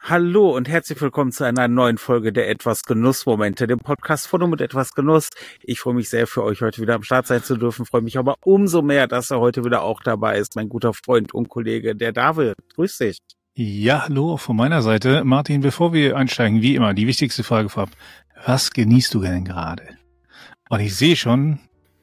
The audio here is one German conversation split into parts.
Hallo und herzlich willkommen zu einer neuen Folge der Etwas Genussmomente, dem Podcast von und mit etwas Genuss. Ich freue mich sehr, für euch heute wieder am Start sein zu dürfen, freue mich aber umso mehr, dass er heute wieder auch dabei ist, mein guter Freund und Kollege, der David. Grüß dich. Ja, hallo auch von meiner Seite. Martin, bevor wir einsteigen, wie immer, die wichtigste Frage vorab. Was genießt du denn gerade? Und ich sehe schon,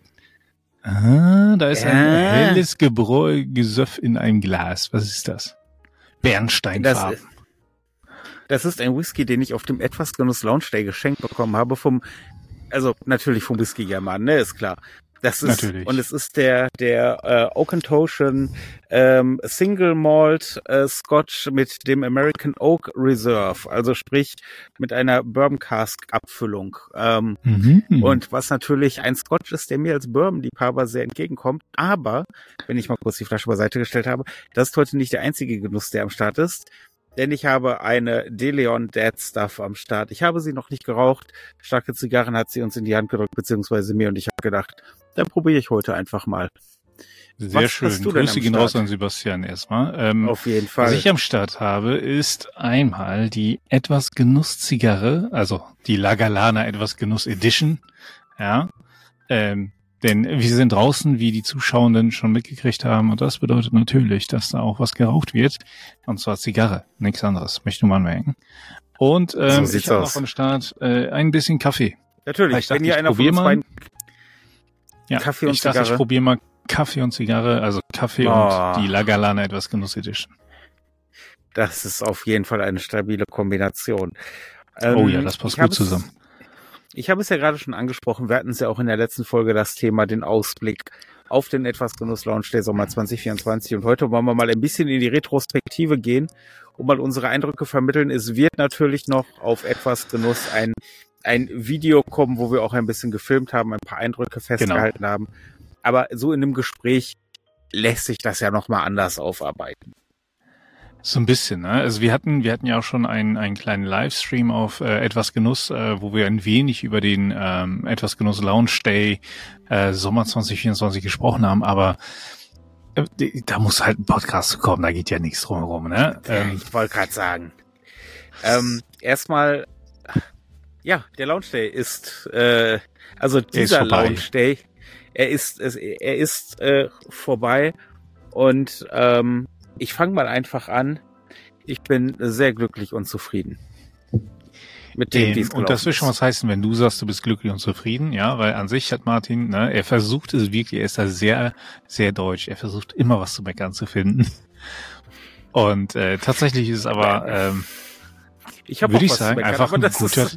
da ist ein helles Gesöff in einem Glas. Was ist das? Bernsteinfarben. Das ist ein Whisky, den ich auf dem Etwas Genuss Lounge Day geschenkt bekommen habe natürlich vom Whisky-German, ne, ist klar. Das ist, natürlich. Und es ist der Auchentoshan Single Malt Scotch mit dem American Oak Reserve, also sprich mit einer Bourbon Cask Abfüllung. Und was natürlich ein Scotch ist, der mir als Bourbon-Liebhaber sehr entgegenkommt. Aber, wenn ich mal kurz die Flasche beiseite gestellt habe, das ist heute nicht der einzige Genuss, der am Start ist. Denn ich habe eine De Leon Dead Stuff am Start. Ich habe sie noch nicht geraucht. Starke Zigarren hat sie uns in die Hand gedrückt, beziehungsweise mir. Und ich habe gedacht, dann probiere ich heute einfach mal. Sehr schön. Grüße gehen raus an Sebastian erstmal. Auf jeden Fall. Was ich am Start habe, ist einmal die Etwas Genuss Zigarre, also die La Galana Etwas Genuss Edition. Ja. Denn wir sind draußen, wie die Zuschauenden schon mitgekriegt haben. Und das bedeutet natürlich, dass da auch was geraucht wird. Und zwar Zigarre, nichts anderes, möchte ich nur mal anmerken. Und ich habe noch am Start ein bisschen Kaffee. Natürlich, wenn hier einer von uns beiden Kaffee und Zigarre. Ich probiere mal Kaffee und Zigarre, also Kaffee und die La Galana Etwas Genuss Edition. Das ist auf jeden Fall eine stabile Kombination. Oh ja, das passt gut zusammen. Ich habe es ja gerade schon angesprochen, wir hatten es ja auch in der letzten Folge das Thema, den Ausblick auf den Etwas Genuss Lounge Day Sommer 2024. Und heute wollen wir mal ein bisschen in die Retrospektive gehen und mal unsere Eindrücke vermitteln. Es wird natürlich noch auf Etwas Genuss ein Video kommen, wo wir auch ein bisschen gefilmt haben, ein paar Eindrücke festgehalten haben. Aber so in einem Gespräch lässt sich das ja nochmal anders aufarbeiten. So ein bisschen, ne? Also wir hatten ja auch schon einen kleinen Livestream auf Etwas Genuss, wo wir ein wenig über den Etwas Genuss Lounge Day Sommer 2024 gesprochen haben, aber da muss halt ein Podcast kommen, da geht ja nichts drumherum, ne? Ich wollte gerade sagen. Erstmal, ja, der Lounge Day ist, also dieser Lounge Day, er ist vorbei und ich fange mal einfach an. Ich bin sehr glücklich und zufrieden. Mit dem, wie es gelaufen ist. Und das will schon was heißen, wenn du sagst, du bist glücklich und zufrieden, ja, weil an sich hat Martin, ne, er versucht es wirklich, er ist da sehr, sehr deutsch. Er versucht immer was zu meckern zu finden. Und tatsächlich ist es aber, würde ich sagen, einfach ein guter,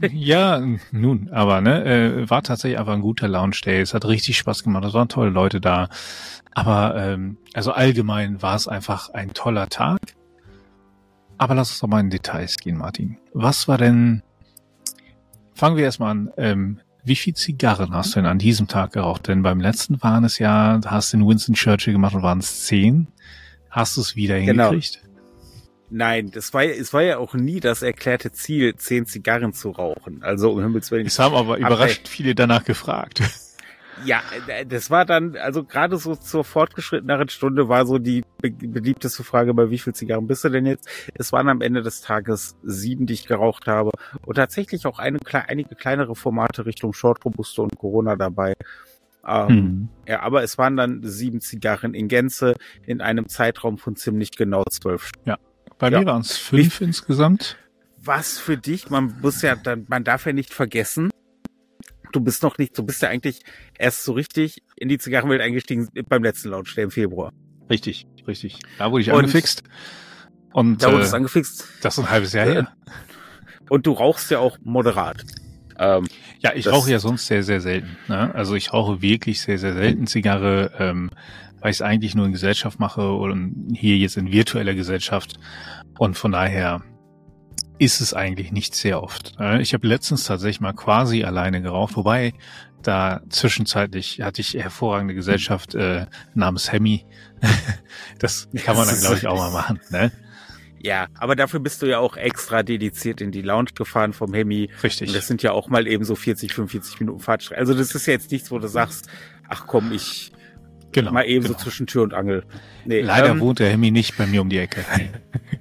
war tatsächlich einfach ein guter Lounge Day. Es hat richtig Spaß gemacht, es waren tolle Leute da. Aber also allgemein war es einfach ein toller Tag. Aber lass uns doch mal in Details gehen, Martin. Was war denn, fangen wir erstmal an, wie viel Zigarren hast du denn an diesem Tag geraucht? Denn beim letzten waren es ja, hast du in Winston Churchill gemacht und waren es 10. Hast du es wieder hingekriegt? Nein, es war ja auch nie das erklärte Ziel, 10 Zigarren zu rauchen. Also um Himmels Willen. Es haben aber überraschend viele danach gefragt. Ja, das war dann, also gerade so zur fortgeschritteneren Stunde war so die beliebteste Frage, bei wie viel Zigarren bist du denn jetzt? Es waren am Ende des Tages 7, die ich geraucht habe. Und tatsächlich auch einige kleinere Formate Richtung Short, Robusto und Corona dabei. Ja, aber es waren dann 7 Zigarren in Gänze in einem Zeitraum von ziemlich genau 12 Stunden. Ja, bei mir waren es 5 insgesamt. Was für dich, man darf ja nicht vergessen, du bist ja eigentlich erst so richtig in die Zigarrenwelt eingestiegen beim letzten Lounge Day im Februar. Richtig. Da wurde ich angefixt. Und da wurdest du angefixt. Das ist ein halbes Jahr her. Und du rauchst ja auch moderat. Ja, ich rauche ja sonst sehr, sehr selten. Ne? Also ich rauche wirklich sehr, sehr selten Zigarre, weil ich es eigentlich nur in Gesellschaft mache und hier jetzt in virtueller Gesellschaft. Und von daher ist es eigentlich nicht sehr oft. Ich habe letztens tatsächlich mal quasi alleine geraucht, wobei da zwischenzeitlich hatte ich hervorragende Gesellschaft namens Hemi. Das kann man dann, glaube ich, auch mal machen, ne? Ja, aber dafür bist du ja auch extra dediziert in die Lounge gefahren vom Hemi. Richtig. Und das sind ja auch mal eben so 45 Minuten Fahrtstrecke. Also das ist ja jetzt nichts, wo du sagst, ach komm, ich mal eben so zwischen Tür und Angel. Nee, leider wohnt der Hemi nicht bei mir um die Ecke.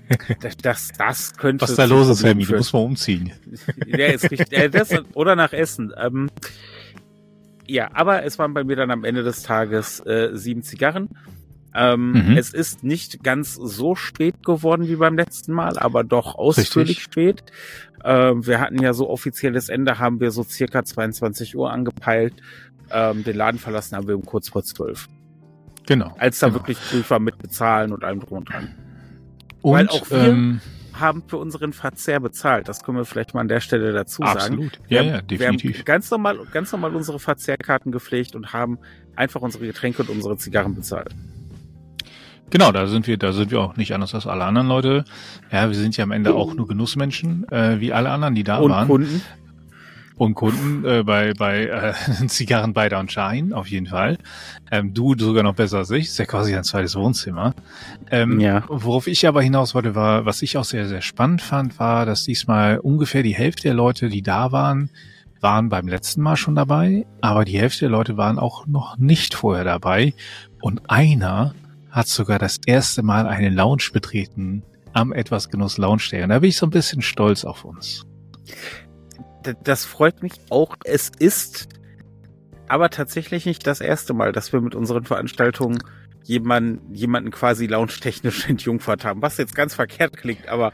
Das könnte... Was da los ist, Hermi, du musst mal umziehen. Ja, ist richtig. Oder nach Essen. Ja, aber es waren bei mir dann am Ende des Tages 7 Zigarren. Es ist nicht ganz so spät geworden wie beim letzten Mal, aber doch ausführlich spät. Wir hatten ja so offizielles Ende, haben wir so circa 22 Uhr angepeilt. Den Laden verlassen haben wir um kurz vor 12. Genau. Als da wirklich Prüfer mit bezahlen und allem drum und dran. Und, weil auch wir haben für unseren Verzehr bezahlt. Das können wir vielleicht mal an der Stelle dazu sagen. Absolut. Ja, definitiv. Wir haben ganz normal unsere Verzehrkarten gepflegt und haben einfach unsere Getränke und unsere Zigarren bezahlt. Genau, da sind wir auch nicht anders als alle anderen Leute. Ja, wir sind ja am Ende auch nur Genussmenschen, wie alle anderen, die da waren. Und Kunden bei Zigarren bei und Shine, auf jeden Fall. Du sogar noch besser als ich, ist ja quasi ein zweites Wohnzimmer. Ja. Worauf ich aber hinaus wollte, war, was ich auch sehr, sehr spannend fand, war, dass diesmal ungefähr die Hälfte der Leute, die da waren beim letzten Mal schon dabei, aber die Hälfte der Leute waren auch noch nicht vorher dabei. Und einer hat sogar das erste Mal eine Lounge betreten am Etwas Genuss Lounge Day. Und da bin ich so ein bisschen stolz auf uns. Das freut mich auch. Es ist aber tatsächlich nicht das erste Mal, dass wir mit unseren Veranstaltungen jemanden quasi lounge-technisch entjungfert haben. Was jetzt ganz verkehrt klingt, aber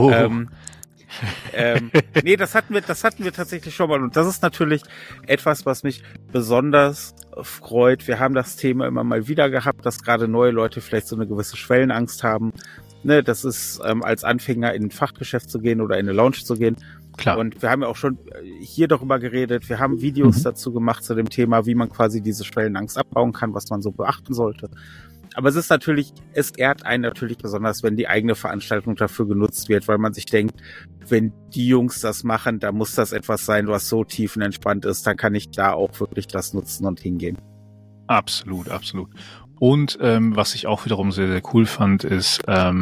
nee, das hatten wir tatsächlich schon mal. Und das ist natürlich etwas, was mich besonders freut. Wir haben das Thema immer mal wieder gehabt, dass gerade neue Leute vielleicht so eine gewisse Schwellenangst haben. Ne, das ist als Anfänger in ein Fachgeschäft zu gehen oder in eine Lounge zu gehen. Klar. Und wir haben ja auch schon hier darüber geredet. Wir haben Videos dazu gemacht zu dem Thema, wie man quasi diese Schwellenangst abbauen kann, was man so beachten sollte. Aber es ehrt einen natürlich besonders, wenn die eigene Veranstaltung dafür genutzt wird, weil man sich denkt, wenn die Jungs das machen, da muss das etwas sein, was so tiefenentspannt ist, dann kann ich da auch wirklich das nutzen und hingehen. Absolut, absolut. Und was ich auch wiederum sehr, sehr cool fand, ist,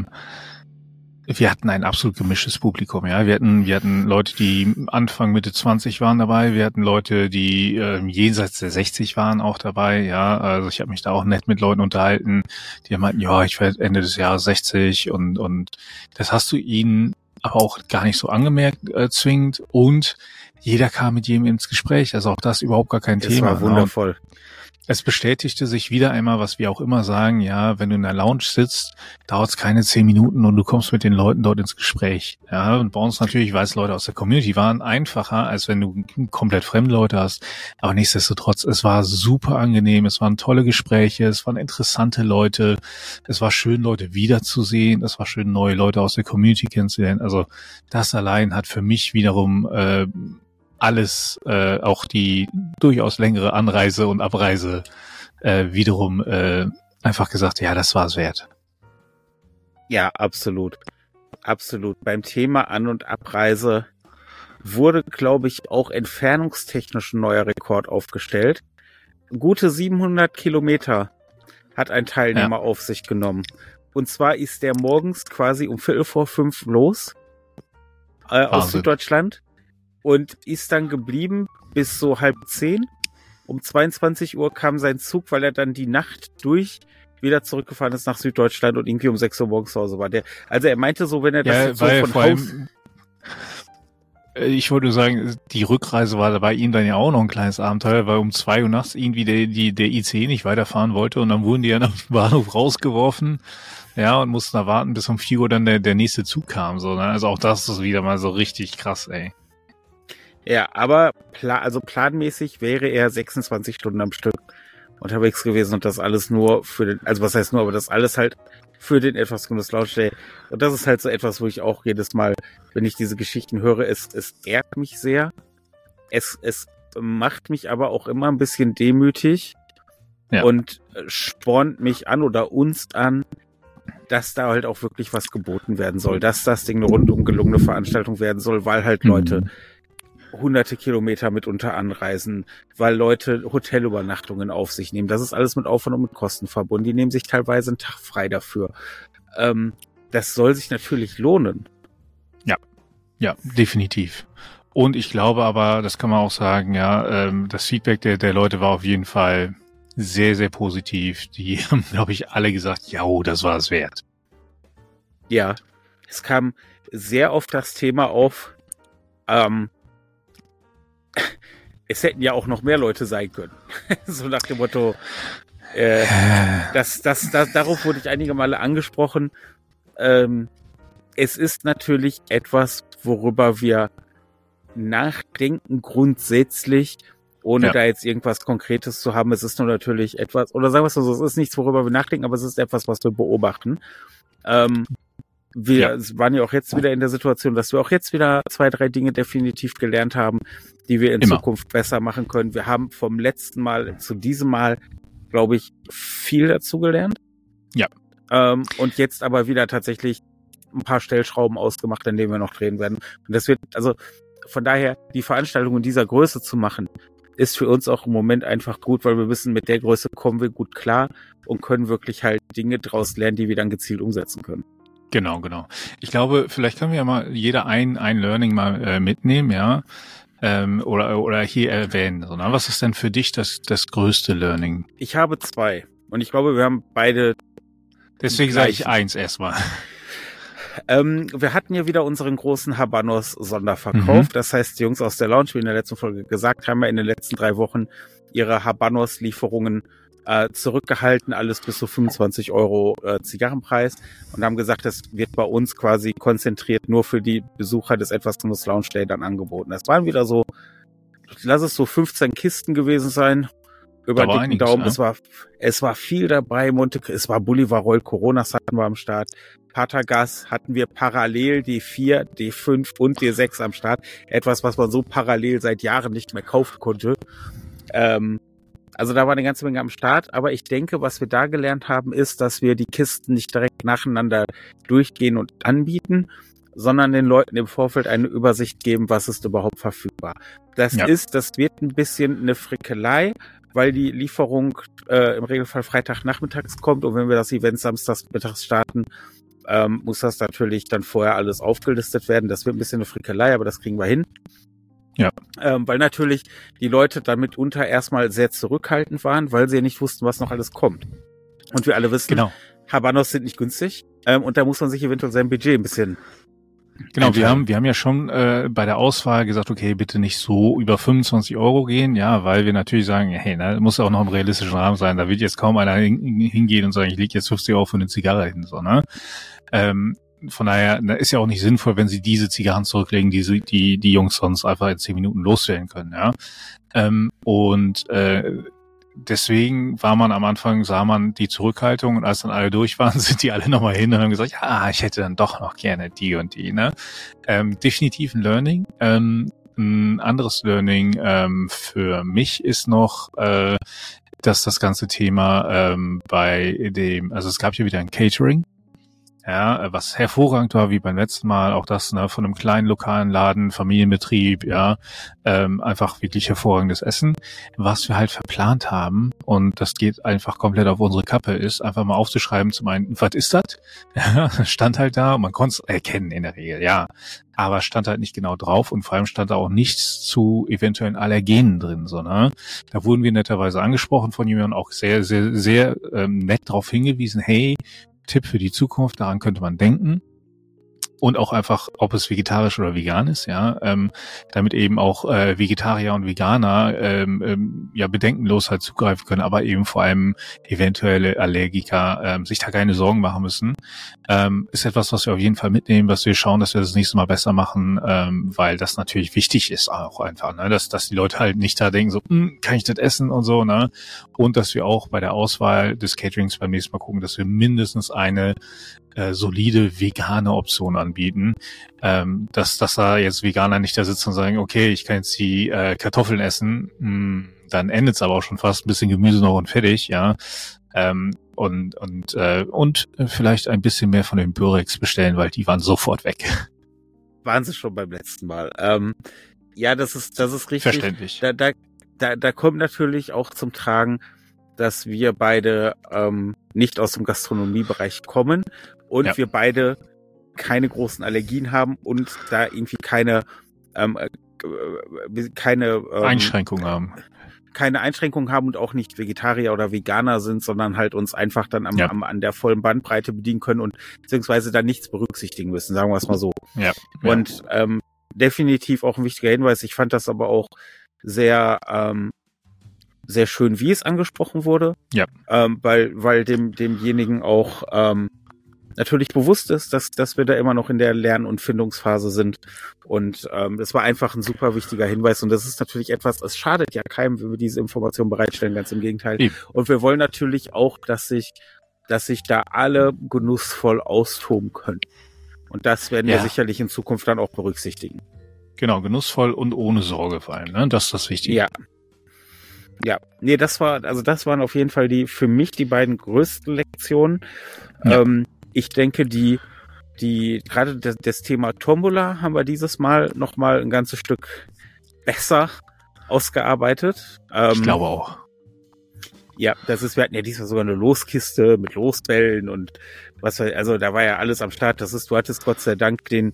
wir hatten ein absolut gemischtes Publikum, ja. Wir hatten Leute, die Anfang, Mitte 20 waren dabei. Wir hatten Leute, die jenseits der 60 waren auch dabei, ja. Also ich habe mich da auch nett mit Leuten unterhalten, die meinten, ja, ich werde Ende des Jahres 60 und das hast du ihnen aber auch gar nicht so angemerkt zwingend. Und jeder kam mit jedem ins Gespräch. Also auch das überhaupt gar kein Thema. Das war wundervoll. Es bestätigte sich wieder einmal, was wir auch immer sagen, ja, wenn du in der Lounge sitzt, dauert es keine 10 Minuten und du kommst mit den Leuten dort ins Gespräch. Ja, und bei uns natürlich, weil es Leute aus der Community waren, einfacher, als wenn du komplett fremde Leute hast. Aber nichtsdestotrotz, es war super angenehm, es waren tolle Gespräche, es waren interessante Leute, es war schön, Leute wiederzusehen, es war schön, neue Leute aus der Community kennenzulernen. Also das allein hat für mich wiederum alles, auch die durchaus längere Anreise und Abreise wiederum einfach gesagt, ja, das war es wert. Ja, absolut. Absolut. Beim Thema An- und Abreise wurde, glaube ich, auch entfernungstechnisch ein neuer Rekord aufgestellt. Gute 700 Kilometer hat ein Teilnehmer auf sich genommen. Und zwar ist der morgens quasi um 4:45 los aus Süddeutschland. Und ist dann geblieben bis so 9:30. Um 22 Uhr kam sein Zug, weil er dann die Nacht durch wieder zurückgefahren ist nach Süddeutschland und irgendwie um 6 Uhr morgens zu Hause war. Also er meinte so, wenn er das jetzt so von Haus... Ich wollte nur sagen, die Rückreise war bei ihm dann ja auch noch ein kleines Abenteuer, weil um 2 Uhr nachts irgendwie der ICE nicht weiterfahren wollte und dann wurden die ja nach dem Bahnhof rausgeworfen. Ja, und mussten da warten, bis um 4 Uhr dann der nächste Zug kam. So, ne? Also auch das ist wieder mal so richtig krass, ey. Ja, aber planmäßig wäre er 26 Stunden am Stück unterwegs gewesen und das alles nur aber das alles halt für den Etwas Genuss Lounge Day. Und das ist halt so etwas, wo ich auch jedes Mal, wenn ich diese Geschichten höre, es ehrt mich sehr. Es macht mich aber auch immer ein bisschen demütig und spornt mich an oder uns an, dass da halt auch wirklich was geboten werden soll, dass das Ding eine rundum gelungene Veranstaltung werden soll, weil halt Leute hunderte Kilometer mitunter anreisen, weil Leute Hotelübernachtungen auf sich nehmen. Das ist alles mit Aufwand und mit Kosten verbunden. Die nehmen sich teilweise einen Tag frei dafür. Das soll sich natürlich lohnen. Ja, definitiv. Und ich glaube aber, das kann man auch sagen, ja, das Feedback der Leute war auf jeden Fall sehr, sehr positiv. Die haben, glaube ich, alle gesagt, ja, das war es wert. Ja, es kam sehr oft das Thema auf, es hätten ja auch noch mehr Leute sein können. So nach dem Motto, darauf wurde ich einige Male angesprochen. Es ist natürlich etwas, worüber wir nachdenken grundsätzlich, ohne da jetzt irgendwas Konkretes zu haben. Es ist nur natürlich etwas, oder sagen wir es so, es ist nichts, worüber wir nachdenken, aber es ist etwas, was wir beobachten. Wir waren ja auch jetzt wieder in der Situation, dass wir auch jetzt wieder 2, 3 Dinge definitiv gelernt haben, die wir in Zukunft besser machen können. Wir haben vom letzten Mal zu diesem Mal, glaube ich, viel dazu gelernt. Ja. Und jetzt aber wieder tatsächlich ein paar Stellschrauben ausgemacht, an denen wir noch drehen werden. Und das wird, also von daher, die Veranstaltung in dieser Größe zu machen, ist für uns auch im Moment einfach gut, weil wir wissen, mit der Größe kommen wir gut klar und können wirklich halt Dinge draus lernen, die wir dann gezielt umsetzen können. Genau. Ich glaube, vielleicht können wir ja mal jeder ein Learning mal mitnehmen, ja, oder hier erwähnen. So, ne? Was ist denn für dich das größte Learning? Ich habe 2 und ich glaube, wir haben beide. Deswegen sage ich 1 erstmal. Wir hatten ja wieder unseren großen Habanos-Sonderverkauf. Das heißt, die Jungs aus der Lounge, wie in der letzten Folge gesagt, haben ja in den letzten 3 Wochen ihre Habanos-Lieferungen zurückgehalten, alles bis zu 25 € Zigarrenpreis, und haben gesagt, das wird bei uns quasi konzentriert nur für die Besucher des Etwas Genuss Lounge Day dann angeboten. Das waren wieder so, lass es so 15 Kisten gewesen sein, über dicken einiges, Daumen. Ja. Es war viel dabei, es war Bolivarol, Coronas hatten wir am Start, Patagas hatten wir parallel, D4, D5 und D6 am Start. Etwas, was man so parallel seit Jahren nicht mehr kaufen konnte. Also da war eine ganze Menge am Start, aber ich denke, was wir da gelernt haben, ist, dass wir die Kisten nicht direkt nacheinander durchgehen und anbieten, sondern den Leuten im Vorfeld eine Übersicht geben, was ist überhaupt verfügbar. Das wird ein bisschen eine Frickelei, weil die Lieferung im Regelfall Freitagnachmittags kommt, und wenn wir das Event samstagsmittags starten, muss das natürlich dann vorher alles aufgelistet werden. Das wird ein bisschen eine Frickelei, aber das kriegen wir hin. Ja. Weil natürlich die Leute dann mitunter erstmal sehr zurückhaltend waren, weil sie ja nicht wussten, was noch alles kommt. Und wir alle wissen, Habanos sind nicht günstig, und da muss man sich eventuell sein Budget ein bisschen. Genau, wir haben ja schon bei der Auswahl gesagt, okay, bitte nicht so über 25 € gehen, ja, weil wir natürlich sagen, hey, muss auch noch im realistischen Rahmen sein, da wird jetzt kaum einer hingehen und sagen, ich lege jetzt 50 € für eine Zigarre hin, so, ne? Von daher ist ja auch nicht sinnvoll, wenn sie diese Zigarren zurücklegen, die Jungs sonst einfach in 10 Minuten losstellen können, ja. Deswegen sah man die Zurückhaltung, und als dann alle durch waren, sind die alle nochmal hin und haben gesagt, ja, ich hätte dann doch noch gerne die und die, ne? Definitiv ein Learning. Ein anderes Learning für mich ist noch, dass das ganze Thema also es gab hier wieder ein Catering. Ja, was hervorragend war, wie beim letzten Mal, auch das, ne, von einem kleinen lokalen Laden, Familienbetrieb, ja, einfach wirklich hervorragendes Essen. Was wir halt verplant haben, und das geht einfach komplett auf unsere Kappe, ist einfach mal aufzuschreiben, zum einen, was ist das? Ja, stand halt da, und man konnte es erkennen in der Regel, ja, aber stand halt nicht genau drauf, und vor allem stand da auch nichts zu eventuellen Allergenen drin, so, ne? Da wurden wir netterweise angesprochen von jemandem, auch sehr, sehr, sehr nett darauf hingewiesen, hey, Tipp für die Zukunft, daran könnte man denken. Und auch einfach, ob es vegetarisch oder vegan ist, ja, damit eben auch Vegetarier und Veganer ja bedenkenlos halt zugreifen können, aber eben vor allem eventuelle Allergiker sich da keine Sorgen machen müssen. Ist etwas, was wir auf jeden Fall mitnehmen, was wir schauen, dass wir das nächste Mal besser machen, weil das natürlich wichtig ist auch einfach, ne, dass die Leute halt nicht da denken, so, kann ich das essen und so, ne, und dass wir auch bei der Auswahl des Caterings beim nächsten Mal gucken, dass wir mindestens eine solide vegane Option anbieten, dass da jetzt Veganer nicht da sitzen und sagen, okay, ich kann jetzt die Kartoffeln essen, dann endet es aber auch schon fast, ein bisschen Gemüse noch und fertig, ja, und vielleicht ein bisschen mehr von den Pyrex bestellen, weil die waren sofort weg. Waren sie schon beim letzten Mal. Ja, das ist richtig. Verständlich. Da kommt natürlich auch zum Tragen, dass wir beide nicht aus dem Gastronomiebereich kommen und wir beide keine großen Allergien haben und da irgendwie keine Einschränkungen haben. keine Einschränkungen haben und auch nicht Vegetarier oder Veganer sind, sondern halt uns einfach dann an der vollen Bandbreite bedienen können und beziehungsweise dann nichts berücksichtigen müssen, sagen wir es mal so. Ja. Und definitiv auch ein wichtiger Hinweis. Ich fand das aber auch sehr sehr schön, wie es angesprochen wurde. Ja. Weil demjenigen auch natürlich bewusst ist, dass wir da immer noch in der Lern- und Findungsphase sind. Und das war einfach ein super wichtiger Hinweis. Und das ist natürlich etwas, es schadet ja keinem, wenn wir diese Informationen bereitstellen, ganz im Gegenteil. Eben. Und wir wollen natürlich auch, dass sich da alle genussvoll austoben können. Und das werden wir sicherlich in Zukunft dann auch berücksichtigen. Genau, genussvoll und ohne Sorge vor allem, ne? Das ist das Wichtige. Ja. Ja, nee, das waren auf jeden Fall für mich die beiden größten Lektionen. Ja. Ich denke, gerade das Thema Tombola haben wir dieses Mal nochmal ein ganzes Stück besser ausgearbeitet. Ich glaube auch. Ja, wir hatten ja diesmal sogar eine Loskiste mit Losbällen und also da war ja alles am Start. Du hattest Gott sei Dank den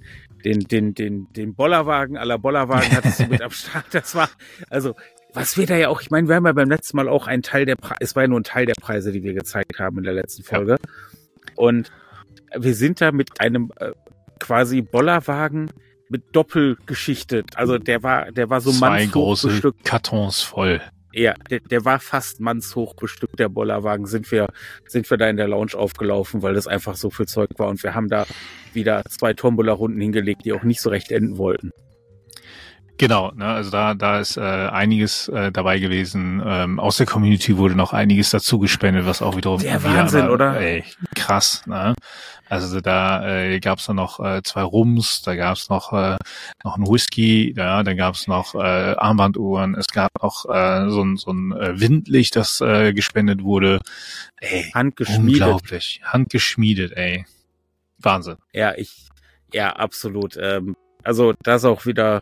Bollerwagen aller Bollerwagen hattest du mit am Start. Das war, also, was wir da ja auch, ich meine, wir haben ja beim letzten Mal auch es war ja nur ein Teil der Preise, die wir gezeigt haben in der letzten Folge. Ja. Und wir sind da mit einem quasi Bollerwagen mit Doppelgeschichte. Also der war so mannshoch große bestückt. Kartons voll. Ja, der war fast mannshoch bestückt, der Bollerwagen. Sind wir da in der Lounge aufgelaufen, weil das einfach so viel Zeug war. Und wir haben da wieder 2 Tombola-Runden hingelegt, die auch nicht so recht enden wollten. Genau, ne, also da ist einiges dabei gewesen. Aus der Community wurde noch einiges dazu gespendet, was auch wiederum der Wahnsinn, oder? Ey, krass, ne? Also da gab's dann noch 2 Rums, da gab's noch einen Whisky, ja, dann gab's noch Armbanduhren, es gab auch so ein Windlicht, das gespendet wurde. Ey, handgeschmiedet. Unglaublich, handgeschmiedet, ey. Wahnsinn. Ja, absolut. Also das auch wieder.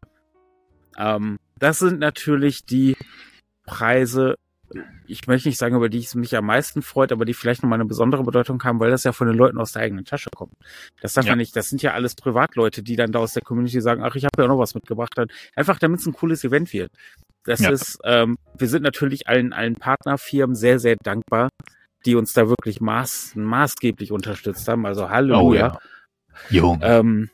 Das sind natürlich die Preise, ich möchte nicht sagen, über die es mich am meisten freut, aber die vielleicht nochmal eine besondere Bedeutung haben, weil das ja von den Leuten aus der eigenen Tasche kommt. Das darf man nicht, das sind ja alles Privatleute, die dann da aus der Community sagen, ach, ich habe ja noch was mitgebracht. Einfach damit es ein cooles Event wird. Das ist, wir sind natürlich allen Partnerfirmen sehr, sehr dankbar, die uns da wirklich maßgeblich unterstützt haben. Also Halleluja. Oh, ja. Jung.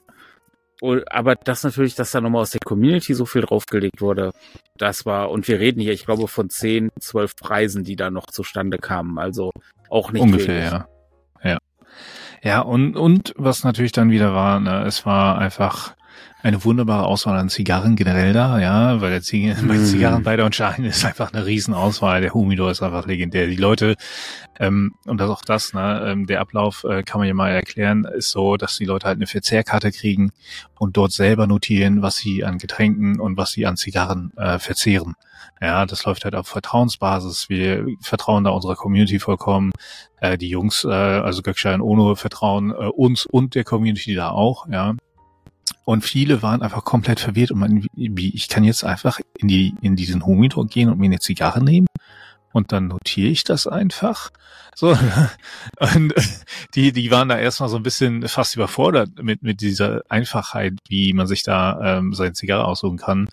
Aber das natürlich, dass da nochmal aus der Community so viel draufgelegt wurde, das war, und wir reden hier, ich glaube, von 10, 12 Preisen, die da noch zustande kamen, also auch nicht ungefähr, wenig. Ja. Ja, und was natürlich dann wieder war, ne, es war einfach eine wunderbare Auswahl an Zigarren generell da, ja, weil bei Zigarren bei der Unterscheidung ist einfach eine Riesenauswahl. Der Humidor ist einfach legendär. Die Leute, und das auch das, ne, der Ablauf kann man ja mal erklären, ist so, dass die Leute halt eine Verzehrkarte kriegen und dort selber notieren, was sie an Getränken und was sie an Zigarren verzehren. Ja, das läuft halt auf Vertrauensbasis. Wir vertrauen da unserer Community vollkommen. Die Jungs, also Gökçe und Ono, vertrauen uns und der Community da auch, ja. Und viele waren einfach komplett verwirrt und meinten, wie, ich kann jetzt einfach in diesen Humidor gehen und mir eine Zigarre nehmen und dann notiere ich das einfach. So. Und die waren da erstmal so ein bisschen fast überfordert mit dieser Einfachheit, wie man sich da seine Zigarre aussuchen kann.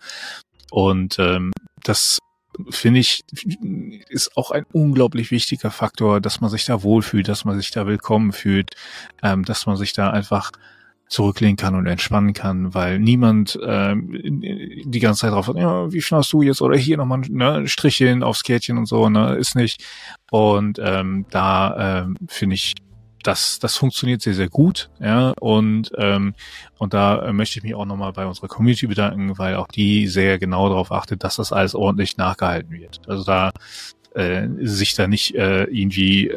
Und das finde ich, ist auch ein unglaublich wichtiger Faktor, dass man sich da wohlfühlt, dass man sich da willkommen fühlt, dass man sich da einfach zurücklehnen kann und entspannen kann, weil niemand die ganze Zeit drauf hat, ja, wie schnarchst du jetzt oder hier nochmal ein Strichchen aufs Kärtchen und so, ne, ist nicht. Und da finde ich, das funktioniert sehr, sehr gut, ja, und da möchte ich mich auch nochmal bei unserer Community bedanken, weil auch die sehr genau darauf achtet, dass das alles ordentlich nachgehalten wird. Also da sich da nicht irgendwie,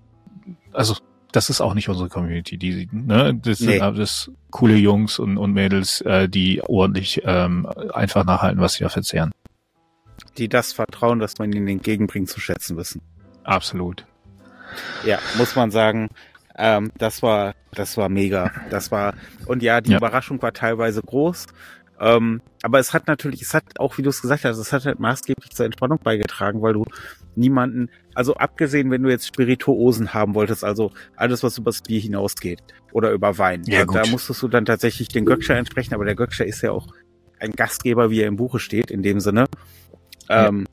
also das ist auch nicht unsere Community, das sind alles coole Jungs und Mädels, die ordentlich einfach nachhalten, was sie da verzehren. Die das Vertrauen, das man ihnen entgegenbringt, zu schätzen wissen. Absolut. Ja, muss man sagen, das war mega. Und ja, die Überraschung war teilweise groß. Aber es hat auch, wie du es gesagt hast, es hat halt maßgeblich zur Entspannung beigetragen, weil du niemanden, also abgesehen, wenn du jetzt Spirituosen haben wolltest, also alles, was übers Bier hinausgeht oder über Wein, ja, da musstest du dann tatsächlich den Gökçe entsprechen, aber der Gökçe ist ja auch ein Gastgeber, wie er im Buche steht, in dem Sinne.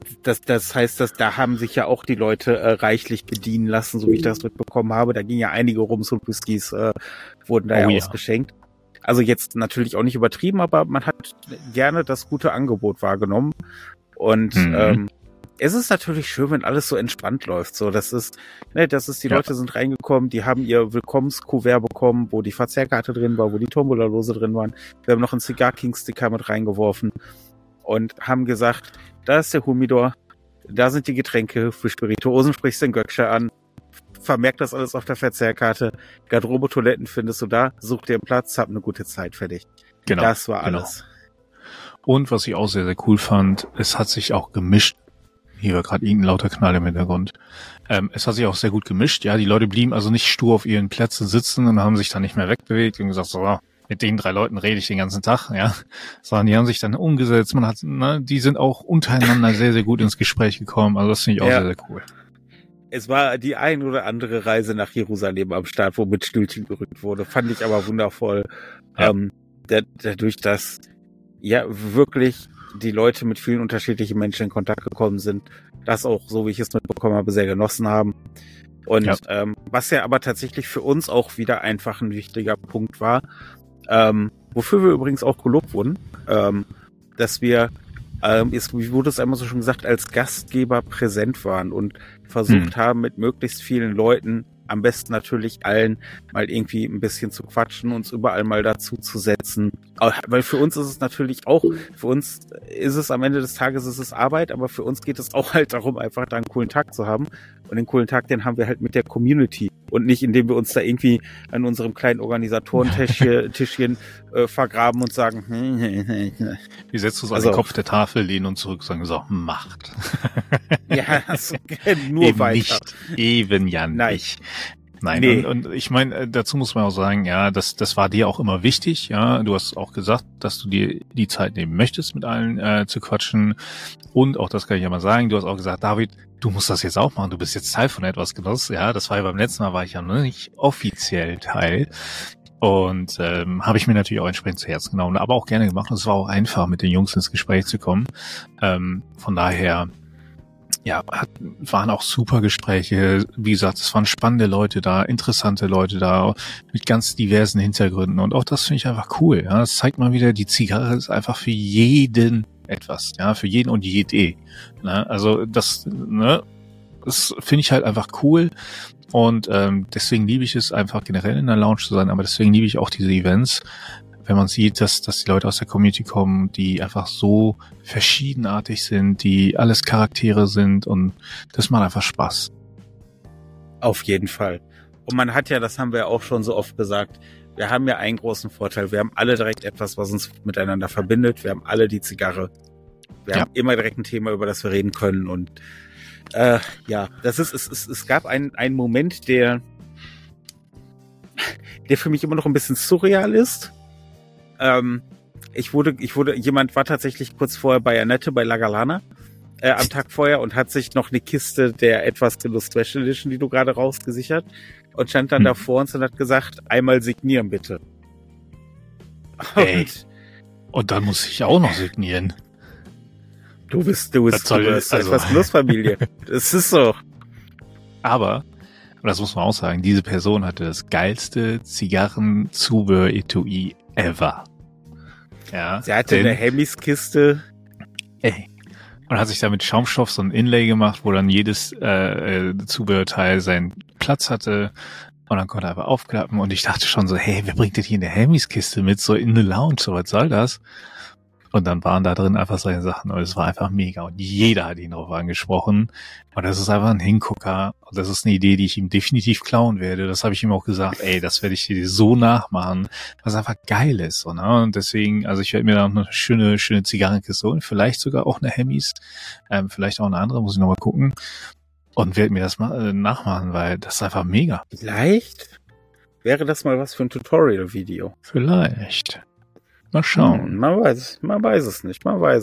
das heißt, dass da haben sich ja auch die Leute reichlich bedienen lassen, so wie ich das mitbekommen habe. Da ging ja einige Rums und Whiskys, wurden da ausgeschenkt. Also jetzt natürlich auch nicht übertrieben, aber man hat gerne das gute Angebot wahrgenommen. Und es ist natürlich schön, wenn alles so entspannt läuft. So, die Leute sind reingekommen, die haben ihr Willkommenskuvert bekommen, wo die Verzehrkarte drin war, wo die Tombola-Lose drin waren. Wir haben noch einen Cigar King-Sticker mit reingeworfen und haben gesagt, da ist der Humidor, da sind die Getränke für Spirituosen, sprichst den Gökscher an, vermerkt das alles auf der Verzehrkarte, Garderobe, Toiletten findest du da, such dir einen Platz, hab eine gute Zeit, fertig. Genau. Das war alles. Und was ich auch sehr, sehr cool fand, es hat sich auch gemischt. Hier war gerade irgendein lauter Knall im Hintergrund. Es hat sich auch sehr gut gemischt. Ja, die Leute blieben also nicht stur auf ihren Plätzen sitzen und haben sich dann nicht mehr wegbewegt und gesagt, so, mit den 3 Leuten rede ich den ganzen Tag, ja. Sondern die haben sich dann umgesetzt. Die sind auch untereinander sehr, sehr gut ins Gespräch gekommen. Also das finde ich auch sehr, sehr cool. Es war die ein oder andere Reise nach Jerusalem am Start, wo mit Stühlchen gerückt wurde. Fand ich aber wundervoll. Ja. Dadurch, dass wirklich die Leute mit vielen unterschiedlichen Menschen in Kontakt gekommen sind, das auch, so wie ich es mitbekommen habe, sehr genossen haben. Und was ja aber tatsächlich für uns auch wieder einfach ein wichtiger Punkt war, wofür wir übrigens auch gelobt wurden, dass wir, wie wurde es einmal so schon gesagt, als Gastgeber präsent waren und versucht haben, mit möglichst vielen Leuten, am besten natürlich allen, mal irgendwie ein bisschen zu quatschen, uns überall mal dazu zu setzen. Weil für uns ist es natürlich auch, für uns ist es am Ende des Tages ist es Arbeit, aber für uns geht es auch halt darum, einfach da einen coolen Tag zu haben. Und den coolen Tag, den haben wir halt mit der Community und nicht, indem wir uns da irgendwie an unserem kleinen Organisatoren-Tischchen vergraben und sagen, wir setzen uns an den Kopf der Tafel, lehnen uns zurück und sagen so, Macht. Ja, nur eben weiter. Nicht, eben ja nicht. Nein, nee. Und ich meine, dazu muss man auch sagen, ja, das war dir auch immer wichtig, ja. Du hast auch gesagt, dass du dir die Zeit nehmen möchtest, mit allen zu quatschen. Und auch das kann ich ja mal sagen, du hast auch gesagt, David, du musst das jetzt auch machen, du bist jetzt Teil von etwas, Genoss. Ja, das war ja beim letzten Mal, war ich ja noch nicht offiziell Teil. Und habe ich mir natürlich auch entsprechend zu Herzen genommen, aber auch gerne gemacht. Und es war auch einfach, mit den Jungs ins Gespräch zu kommen. Von daher, ja, waren auch super Gespräche. Wie gesagt, es waren spannende Leute da, interessante Leute da, mit ganz diversen Hintergründen. Und auch das finde ich einfach cool. Ja, das zeigt mal wieder, die Zigarre ist einfach für jeden etwas. Ja, für jeden und jede. Ne? Also das finde ich halt einfach cool. Und deswegen liebe ich es einfach generell in der Lounge zu sein. Aber deswegen liebe ich auch diese Events, wenn man sieht, dass die Leute aus der Community kommen, die einfach so verschiedenartig sind, die alles Charaktere sind und das macht einfach Spaß. Auf jeden Fall. Und man hat ja, das haben wir auch schon so oft gesagt, wir haben ja einen großen Vorteil. Wir haben alle direkt etwas, was uns miteinander verbindet. Wir haben alle die Zigarre. Wir haben immer direkt ein Thema, über das wir reden können. Und es gab einen Moment, der für mich immer noch ein bisschen surreal ist. Jemand war tatsächlich kurz vorher bei Annette, bei La Galana, am Tag vorher und hat sich noch eine Kiste der etwas Genuss Special Edition, die du gerade rausgesichert, und stand dann da vor uns und hat gesagt, einmal signieren bitte. Und dann muss ich auch noch signieren. Du bist etwas Genussfamilie. Das ist so. Aber, und das muss man auch sagen, diese Person hatte das geilste Zigarrenzubehör-Etui ever. Ja. Sie hatte eine Hemmys-Kiste. Und hat sich da mit Schaumstoff so ein Inlay gemacht, wo dann jedes Zubehörteil seinen Platz hatte. Und dann konnte er einfach aufklappen. Und ich dachte schon so, hey, wer bringt denn hier eine Hemmys-Kiste mit? So in the Lounge, so was soll das? Und dann waren da drin einfach solche Sachen und es war einfach mega. Und jeder hat ihn drauf angesprochen. Und das ist einfach ein Hingucker. Und das ist eine Idee, die ich ihm definitiv klauen werde. Das habe ich ihm auch gesagt, das werde ich dir so nachmachen, was einfach geil ist. So, ne? Und deswegen, also ich werde mir da noch eine schöne Zigarrenkiste holen. Vielleicht sogar auch eine Hemmys. Vielleicht auch eine andere, muss ich nochmal gucken. Und werde mir das mal nachmachen, weil das ist einfach mega. Vielleicht wäre das mal was für ein Tutorial-Video. Vielleicht. Mal schauen. Man weiß es nicht.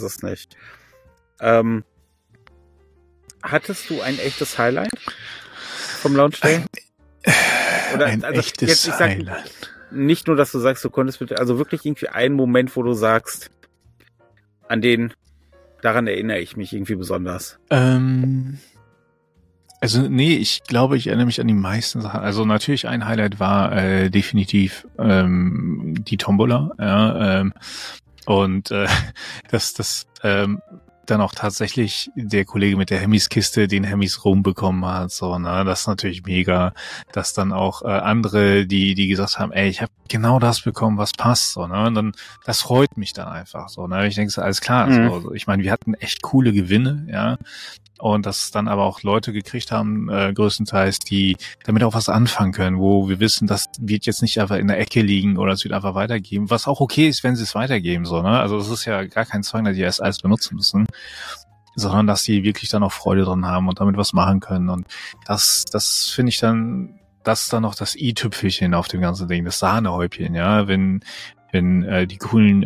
Hattest du ein echtes Highlight vom Launch Day? Ein echtes Highlight. Nicht nur, dass du sagst, du konntest also wirklich irgendwie einen Moment, wo du sagst, an den Daran erinnere ich mich irgendwie besonders. Also nee, ich glaube, ich erinnere mich an die meisten Sachen. Also natürlich ein Highlight war definitiv die Tombola, ja, und dass dann auch tatsächlich der Kollege mit der Hemmys-Kiste den Hemmys rumbekommen hat, so, ne, das ist natürlich mega, dass dann auch andere, die gesagt haben, ey, ich habe genau das bekommen, was passt, so, ne, und dann, das freut mich dann einfach, so, ne, ich denke, so, alles klar, so, ich meine, wir hatten echt coole Gewinne, ja, und dass dann aber auch Leute gekriegt haben, größtenteils, die damit auch was anfangen können, wo wir wissen, das wird jetzt nicht einfach in der Ecke liegen oder es wird einfach weitergeben, was auch okay ist, wenn sie es weitergeben, so, ne, also das ist ja gar kein Zwang, dass die erst alles benutzen müssen, sondern dass die wirklich dann auch Freude dran haben und damit was machen können, und das finde ich dann, das ist dann noch das i-Tüpfelchen auf dem ganzen Ding, das Sahnehäubchen, ja, wenn die coolen,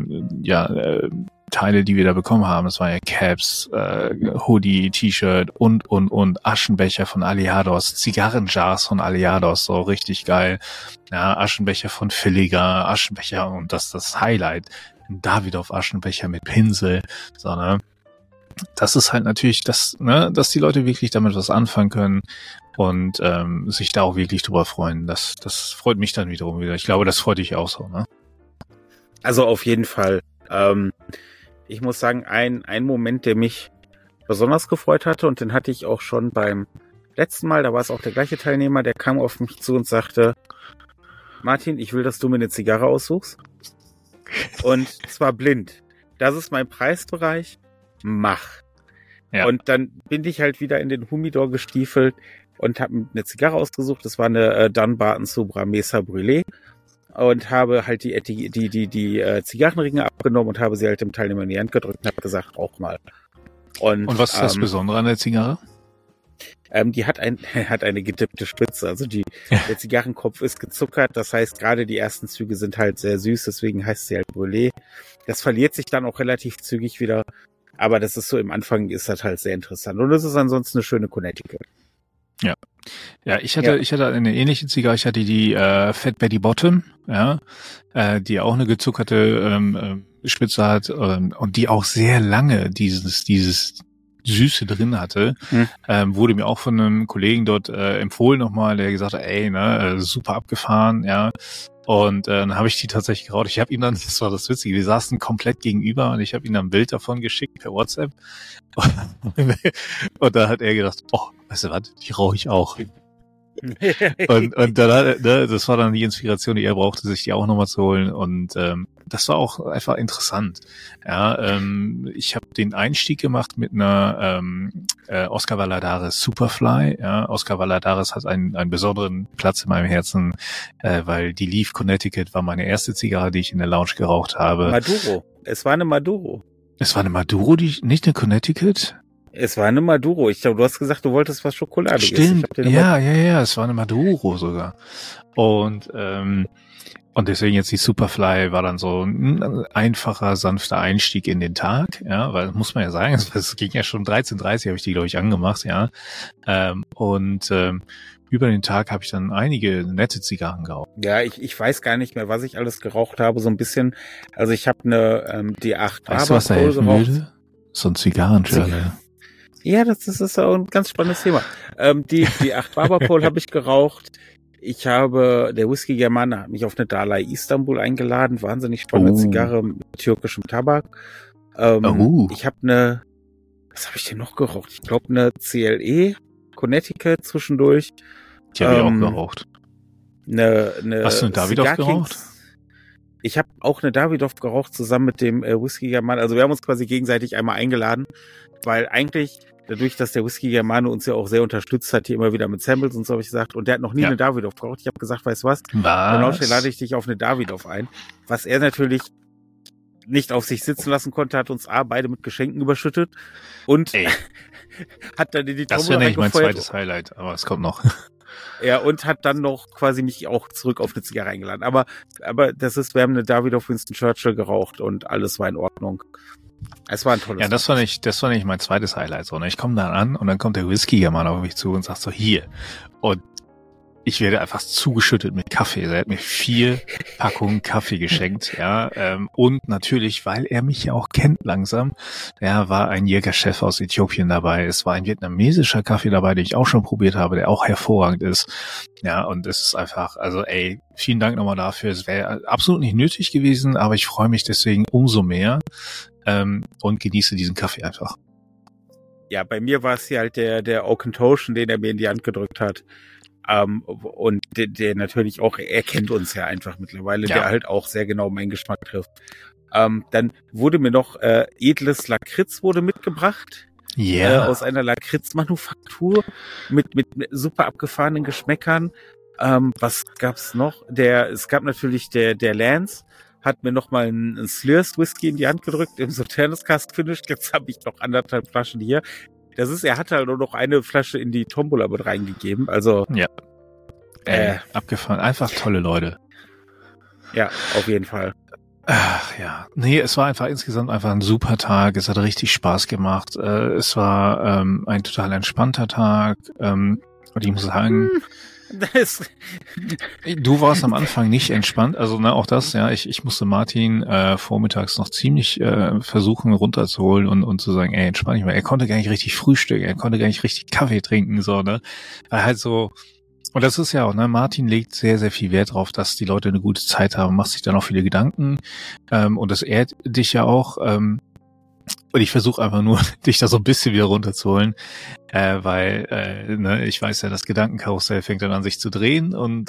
Teile, die wir da bekommen haben, das war ja Caps, Hoodie, T-Shirt und Aschenbecher von Aliados, Zigarrenjars von Aliados, so richtig geil. Ja, Aschenbecher von Villiger, Aschenbecher, und das Highlight, ein Davidoff Aschenbecher mit Pinsel, so, ne? Das ist halt natürlich das, ne, dass die Leute wirklich damit was anfangen können und sich da auch wirklich drüber freuen. Das freut mich dann wiederum wieder. Ich glaube, das freut dich auch so, ne? Also auf jeden Fall. Ich muss sagen, ein Moment, der mich besonders gefreut hatte, und den hatte ich auch schon beim letzten Mal, da war es auch der gleiche Teilnehmer, der kam auf mich zu und sagte, Martin, ich will, dass du mir eine Zigarre aussuchst. Und zwar blind. Das ist mein Preisbereich. Mach. Ja. Und dann bin ich halt wieder in den Humidor gestiefelt und habe eine Zigarre ausgesucht. Das war eine Dunbarton Subra Mesa Brûlée. Und habe halt die Zigarrenringe abgenommen und habe sie halt dem Teilnehmer in die Hand gedrückt und habe gesagt, rauch mal. Und was ist das Besondere an der Zigarre? Die hat eine gedippte Spitze. Also der Zigarrenkopf ist gezuckert. Das heißt, gerade die ersten Züge sind halt sehr süß. Deswegen heißt sie halt Brûlée. Das verliert sich dann auch relativ zügig wieder. Aber das ist so, im Anfang ist das halt sehr interessant. Und es ist ansonsten eine schöne Connecticut. Ja. Ja, ich hatte eine ähnliche Zigarre. Ich hatte die Fat Betty Bottom, ja, die auch eine gezuckerte Spitze hat und die auch sehr lange dieses Süße drin hatte. Wurde mir auch von einem Kollegen dort empfohlen nochmal, der gesagt hat, ey, ne, super abgefahren, ja. Und dann habe ich die tatsächlich geraucht. Ich habe ihm dann, das war das Witzige, wir saßen komplett gegenüber und ich habe ihm dann ein Bild davon geschickt per WhatsApp. Und da hat er gedacht, oh, weißt du was, die rauche ich auch. und dann, das war dann die Inspiration, die er brauchte, sich die auch nochmal zu holen. Und das war auch einfach interessant. Ja, ich habe den Einstieg gemacht mit einer Oscar Valladares Superfly. Ja, Oscar Valladares hat einen besonderen Platz in meinem Herzen, weil die Leaf Connecticut war meine erste Zigarre, die ich in der Lounge geraucht habe. Maduro. Es war eine Maduro. Es war eine Maduro, nicht eine Connecticut? Es war eine Maduro. Ich glaube, du hast gesagt, du wolltest was Schokoladiges. Stimmt, ja, es war eine Maduro sogar. Und deswegen jetzt die Superfly war dann so ein einfacher, sanfter Einstieg in den Tag, ja, weil muss man ja sagen, es ging ja schon 13:30 habe ich die, glaube ich, angemacht, ja. Über den Tag habe ich dann einige nette Zigarren geraucht. Ja, ich weiß gar nicht mehr, was ich alles geraucht habe, so ein bisschen. Also ich habe eine die 8 Weißt du, was da helfen würde? So ein Zigarrenjournal. Ja, das ist auch ein ganz spannendes Thema. Die 8 Barber Pole habe ich geraucht. Der Whisky Germane hat mich auf eine Dalai Istanbul eingeladen. Wahnsinnig spannende Zigarre mit türkischem Tabak. Ich habe was habe ich denn noch geraucht? Ich glaube eine CLE Connecticut zwischendurch. Die habe ich auch geraucht. Hast du eine Davidoff geraucht? Ich habe auch eine Davidoff geraucht, zusammen mit dem Whisky Germane. Also wir haben uns quasi gegenseitig einmal eingeladen, weil eigentlich dadurch, dass der Whisky Germane uns ja auch sehr unterstützt hat, hier immer wieder mit Samples und so, habe ich gesagt, und der hat noch nie eine Davidoff geraucht. Ich habe gesagt, weißt du was? Dann lade ich dich auf eine Davidoff ein. Was er natürlich nicht auf sich sitzen lassen konnte, hat uns beide mit Geschenken überschüttet und hat dann in die Trommel Das wäre nicht mein zweites Highlight, aber es kommt noch. Ja, und hat dann noch quasi mich auch zurück auf eine Zigarre eingeladen. Aber wir haben eine Davidoff Winston Churchill geraucht und alles war in Ordnung. Es war ein tolles. Ja, das war nicht mein zweites Highlight, sondern ich komme dann an und dann kommt der Whisky-German auf mich zu und sagt so, hier. Und ich werde einfach zugeschüttet mit Kaffee. Er hat mir 4 Packungen Kaffee geschenkt, ja. Und natürlich, weil er mich ja auch kennt langsam, ja, war ein Jägerchef aus Äthiopien dabei. Es war ein vietnamesischer Kaffee dabei, den ich auch schon probiert habe, der auch hervorragend ist. Ja, und es ist einfach, also vielen Dank nochmal dafür. Es wäre absolut nicht nötig gewesen, aber ich freue mich deswegen umso mehr und genieße diesen Kaffee einfach. Ja, bei mir war es hier halt der Oakentotion, den er mir in die Hand gedrückt hat. Und der natürlich auch, er kennt uns ja einfach mittlerweile, der halt auch sehr genau meinen Geschmack trifft. Dann wurde mir noch edles Lakritz wurde mitgebracht. Aus einer Lakritzmanufaktur mit super abgefahrenen Geschmäckern. Was gab's noch? Es gab natürlich der Lance, hat mir noch mal einen Slurs Whisky in die Hand gedrückt im Sauternes Cask Finish. Jetzt habe ich noch 1,5 Flaschen hier. Er hat halt nur noch eine Flasche in die Tombola mit reingegeben. Also ja, abgefahren. Einfach tolle Leute. Ja, auf jeden Fall. Ach ja, nee, es war insgesamt ein super Tag. Es hat richtig Spaß gemacht. Es war ein total entspannter Tag. Und ich muss sagen, du warst am Anfang nicht entspannt. Also auch das, ja. Ich musste Martin vormittags noch ziemlich versuchen runterzuholen und zu sagen, entspann dich mal. Er konnte gar nicht richtig frühstücken, er konnte gar nicht richtig Kaffee trinken, so, ne. Weil halt so. Und das ist ja auch, ne, Martin legt sehr, sehr viel Wert drauf, dass die Leute eine gute Zeit haben, macht sich dann auch viele Gedanken, und das ehrt dich ja auch, und ich versuche einfach nur, dich da so ein bisschen wieder runterzuholen, weil, ich weiß ja, das Gedankenkarussell fängt dann an sich zu drehen und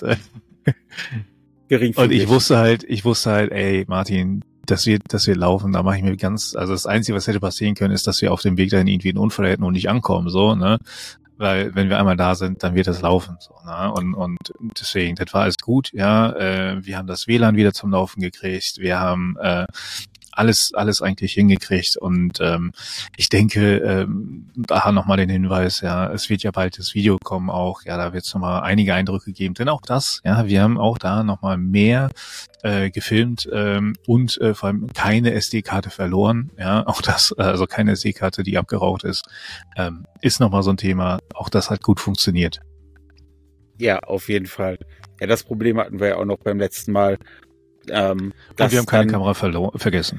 ich wusste halt, Martin, dass wir laufen, da mache ich mir also das Einzige, was hätte passieren können, ist, dass wir auf dem Weg dahin irgendwie einen Unfall hätten und nicht ankommen, so, ne. Weil wenn wir einmal da sind, dann wird das laufen, so, ne? Und deswegen, das war alles gut, ja. Wir haben das WLAN wieder zum Laufen gekriegt, wir haben alles eigentlich hingekriegt und ich denke, da nochmal den Hinweis, ja, es wird ja bald das Video kommen auch, ja, da wird es nochmal einige Eindrücke geben, denn auch das, ja, wir haben auch da nochmal mehr gefilmt und vor allem keine SD-Karte verloren, ja, auch das, also keine SD-Karte, die abgeraucht ist nochmal so ein Thema, auch das hat gut funktioniert. Ja, auf jeden Fall. Ja, das Problem hatten wir ja auch noch beim letzten Mal. Und wir haben keine Kamera vergessen.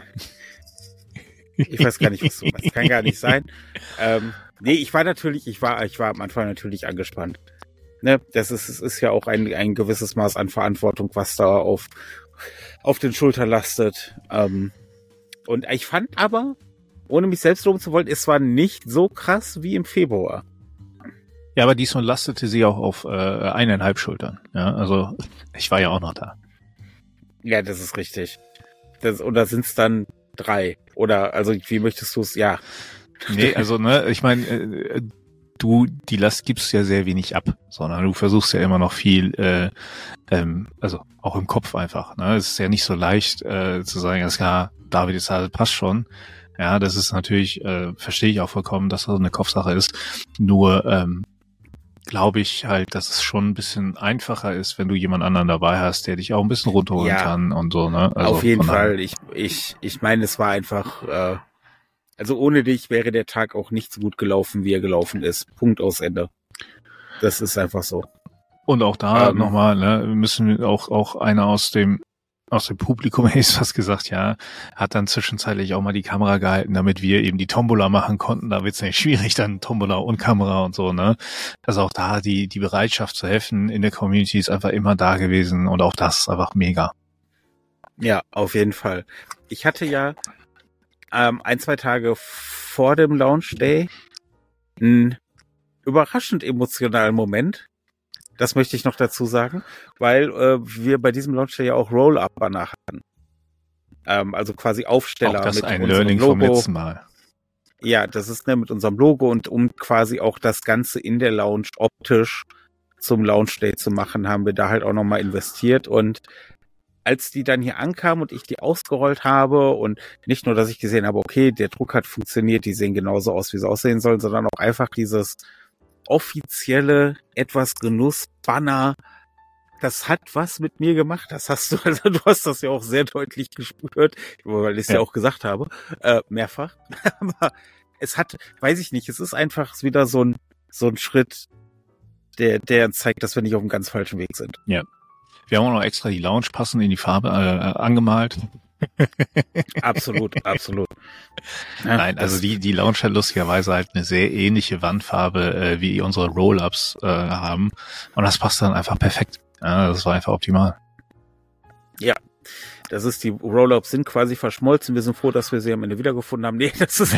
Ich weiß gar nicht, was du meinst. Kann gar nicht sein. Nee, ich war am Anfang natürlich angespannt. Ne, es ist ja auch ein gewisses Maß an Verantwortung, was da auf den Schultern lastet. Und ich fand aber, ohne mich selbst loben zu wollen, es war nicht so krass wie im Februar. Ja, aber diesmal lastete sie auch auf 1,5 Schultern. Ja, also ich war ja auch noch da. Ja, das ist richtig. Oder sind es dann 3? Oder, also, wie möchtest du es? Ja. Nee, also, ne, ich meine, die Last gibst ja sehr wenig ab, sondern du versuchst ja immer noch viel, also auch im Kopf einfach. Ne? Es ist ja nicht so leicht zu sagen, alles klar, David, jetzt passt schon. Ja, das ist natürlich, verstehe ich auch vollkommen, dass das eine Kopfsache ist. Nur glaube ich halt, dass es schon ein bisschen einfacher ist, wenn du jemand anderen dabei hast, der dich auch ein bisschen runterholen kann und so, ne? Also auf jeden Fall. Ich meine, es war einfach, also ohne dich wäre der Tag auch nicht so gut gelaufen, wie er gelaufen ist. Punkt, aus Ende. Das ist einfach so. Und auch da nochmal, ne, müssen wir auch einer aus dem Publikum, hätte ich fast gesagt, ja, hat dann zwischenzeitlich auch mal die Kamera gehalten, damit wir eben die Tombola machen konnten. Da wird's nämlich schwierig, dann Tombola und Kamera und so, ne. Also auch da die Bereitschaft zu helfen in der Community ist einfach immer da gewesen und auch das ist einfach mega. Ja, auf jeden Fall. Ich hatte ja 1-2 Tage vor dem Launch Day einen überraschend emotionalen Moment. Das möchte ich noch dazu sagen, weil wir bei diesem Launch ja auch Roll-Up-Banner hatten. Also quasi Aufsteller auch das mit ein unserem Learning Logo. Vom letzten Mal. Ja, das ist mit unserem Logo und um quasi auch das Ganze in der Lounge optisch zum Launch Day zu machen, haben wir da halt auch nochmal investiert. Und als die dann hier ankamen und ich die ausgerollt habe und nicht nur, dass ich gesehen habe, okay, der Druck hat funktioniert, die sehen genauso aus, wie sie aussehen sollen, sondern auch einfach dieses offizielle etwas Genuss-Banner, das hat was mit mir gemacht. Das hast du, also du hast das ja auch sehr deutlich gespürt, weil ich es ja auch gesagt habe, mehrfach. Aber es hat, weiß ich nicht, es ist einfach wieder so ein Schritt der zeigt, dass wir nicht auf einem ganz falschen Weg sind. Ja. Wir haben auch noch extra die Lounge passend in die Farbe angemalt. Absolut. Ja, nein, also die Lounge hat lustigerweise halt eine sehr ähnliche Wandfarbe, wie unsere Roll-Ups haben. Und das passt dann einfach perfekt. Ja, das war einfach optimal. Ja, die Roll-Ups sind quasi verschmolzen. Wir sind froh, dass wir sie am Ende wiedergefunden haben. Nee, das ist,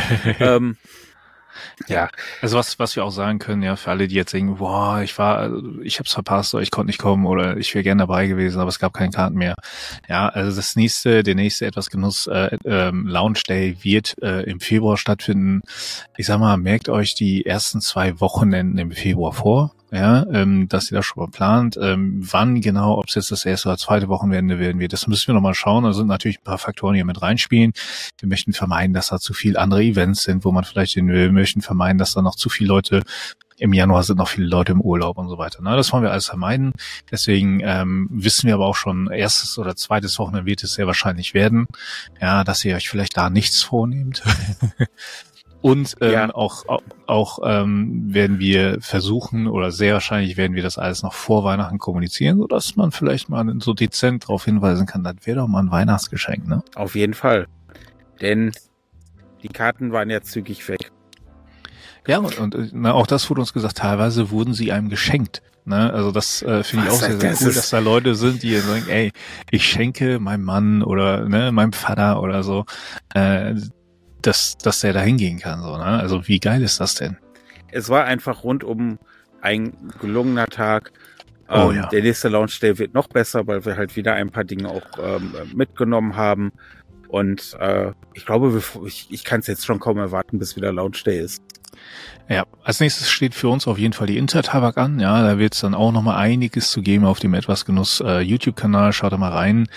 ja, also was wir auch sagen können, ja, für alle, die jetzt denken, boah, ich hab's verpasst oder ich konnte nicht kommen oder ich wäre gern dabei gewesen, aber es gab keine Karten mehr. Ja, also der nächste etwas Genuss Lounge Day wird im Februar stattfinden. Ich sag mal, merkt euch die ersten 2 Wochenenden im Februar vor. Ja, dass ihr das schon mal plant. Wann genau, ob es jetzt das erste oder zweite Wochenende werden wird, das müssen wir nochmal schauen. Da sind natürlich ein paar Faktoren, die mit reinspielen. Wir möchten vermeiden, dass da zu viele andere Events sind, wo man vielleicht hin will. Wir möchten vermeiden, dass da noch zu viele Leute, im Januar sind noch viele Leute im Urlaub und so weiter. Na, das wollen wir alles vermeiden. Deswegen wissen wir aber auch schon, erstes oder zweites Wochenende wird es sehr wahrscheinlich werden. Ja, dass ihr euch vielleicht da nichts vornehmt. Und auch werden wir versuchen oder sehr wahrscheinlich werden wir das alles noch vor Weihnachten kommunizieren, sodass man vielleicht mal so dezent darauf hinweisen kann, das wäre doch mal ein Weihnachtsgeschenk, ne? Auf jeden Fall. Denn die Karten waren ja zügig weg. Ja, und auch das wurde uns gesagt, teilweise wurden sie einem geschenkt. Ne? Also das finde ich auch sehr, sehr cool, dass da Leute sind, die sagen, ey, ich schenke meinem Mann oder meinem Vater oder so, dass der da hingehen kann. So, ne? Also wie geil ist das denn? Es war einfach rundum ein gelungener Tag. Der nächste Launch Day wird noch besser, weil wir halt wieder ein paar Dinge auch mitgenommen haben. Und ich glaube, ich kann es jetzt schon kaum erwarten, bis wieder Launch Day ist. Ja, als nächstes steht für uns auf jeden Fall die Intertabak an. Ja, da wird es dann auch nochmal einiges zu geben auf dem Etwas Genuss YouTube-Kanal. Schaut da mal rein.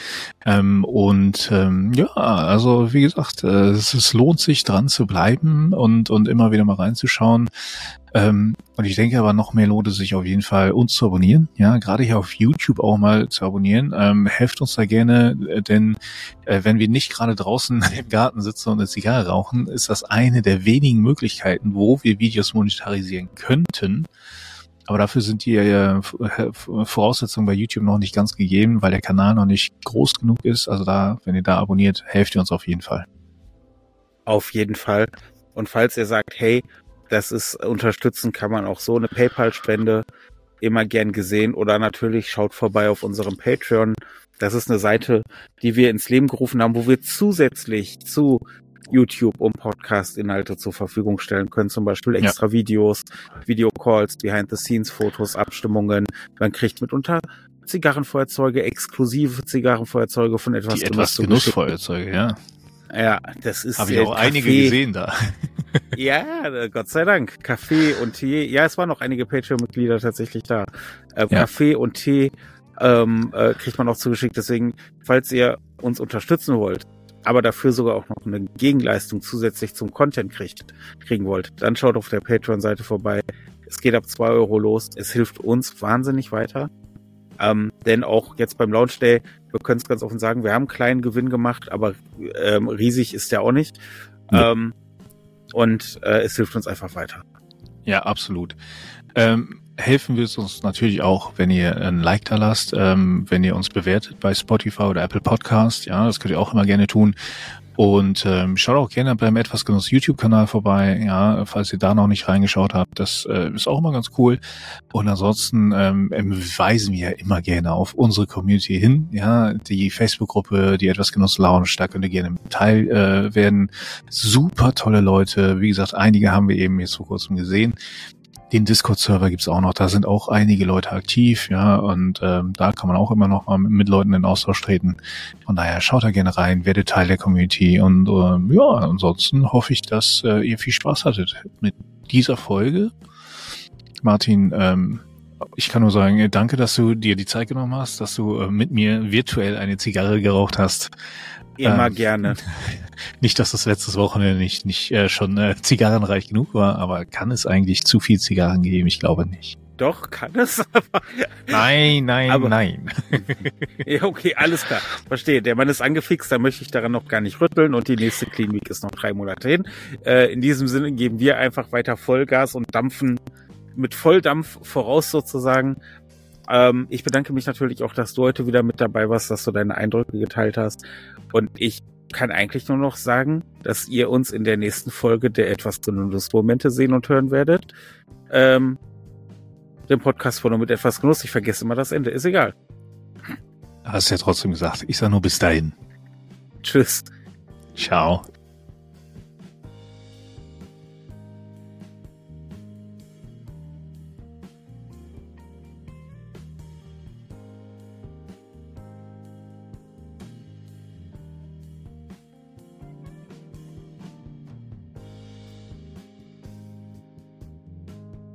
Ja, also wie gesagt, es lohnt sich dran zu bleiben und immer wieder mal reinzuschauen. Und ich denke aber noch mehr lohnt es sich auf jeden Fall, uns zu abonnieren. Ja, gerade hier auf YouTube auch mal zu abonnieren. Helft uns da gerne, denn wenn wir nicht gerade draußen im Garten sitzen und eine Zigarre rauchen, ist das eine der wenigen Möglichkeiten, wo wir Videos monetarisieren könnten. Aber dafür sind die Voraussetzungen bei YouTube noch nicht ganz gegeben, weil der Kanal noch nicht groß genug ist. Also da, wenn ihr da abonniert, helft ihr uns auf jeden Fall. Auf jeden Fall. Und falls ihr sagt, hey, das ist unterstützen, kann man auch so eine PayPal-Spende, immer gern gesehen. Oder natürlich schaut vorbei auf unserem Patreon. Das ist eine Seite, die wir ins Leben gerufen haben, wo wir zusätzlich zu YouTube und Podcast-Inhalte zur Verfügung stellen können. Zum Beispiel extra Videos, Videocalls, Behind-the-Scenes-Fotos, Abstimmungen. Man kriegt mitunter Zigarrenfeuerzeuge, exklusive Zigarrenfeuerzeuge von etwas Die etwas Genussfeuerzeuge, ja. Ja, das ist habe ich auch einige gesehen da. Ja, Gott sei Dank. Kaffee und Tee. Ja, es waren auch einige Patreon-Mitglieder tatsächlich da. Kaffee und Tee kriegt man auch zugeschickt. Deswegen, falls ihr uns unterstützen wollt, aber dafür sogar auch noch eine Gegenleistung zusätzlich zum Content kriegen wollt, dann schaut auf der Patreon-Seite vorbei. Es geht ab 2 Euro los. Es hilft uns wahnsinnig weiter. Denn auch jetzt beim Launch Day, wir können es ganz offen sagen, wir haben einen kleinen Gewinn gemacht, aber riesig ist der auch nicht. Ja. Und es hilft uns einfach weiter. Ja, absolut. Helfen wir es uns natürlich auch, wenn ihr ein Like da lasst, wenn ihr uns bewertet bei Spotify oder Apple Podcast. Ja, das könnt ihr auch immer gerne tun. Und schaut auch gerne beim Etwas Genuss YouTube-Kanal vorbei, ja, falls ihr da noch nicht reingeschaut habt. Das ist auch immer ganz cool. Und ansonsten weisen wir ja immer gerne auf unsere Community hin. Ja, die Facebook-Gruppe, die Etwas Genuss Lounge, da könnt ihr gerne Teil werden. Super tolle Leute. Wie gesagt, einige haben wir eben jetzt vor kurzem gesehen. Den Discord-Server gibt's auch noch, da sind auch einige Leute aktiv, ja, und da kann man auch immer noch mal mit Leuten in Austausch treten. Von daher schaut da gerne rein, werdet Teil der Community und ja, ansonsten hoffe ich, dass ihr viel Spaß hattet mit dieser Folge. Martin, ich kann nur sagen, danke, dass du dir die Zeit genommen hast, dass du mit mir virtuell eine Zigarre geraucht hast. Immer gerne. Nicht, dass das letztes Wochenende nicht schon zigarrenreich genug war, aber kann es eigentlich zu viel Zigarren geben? Ich glaube nicht. Doch, kann es, aber... Nein. Ja, okay, alles klar. Verstehe. Der Mann ist angefixt, da möchte ich daran noch gar nicht rütteln und die nächste Clean Week ist noch 3 Monate hin. In diesem Sinne geben wir einfach weiter Vollgas und dampfen mit Volldampf voraus sozusagen. Ich bedanke mich natürlich auch, dass du heute wieder mit dabei warst, dass du deine Eindrücke geteilt hast. Und ich kann eigentlich nur noch sagen, dass ihr uns in der nächsten Folge der etwas Genussmomente sehen und hören werdet. Den Podcast von nur mit etwas Genuss. Ich vergesse immer das Ende. Ist egal. Hast ja trotzdem gesagt. Ich sag nur bis dahin. Tschüss. Ciao.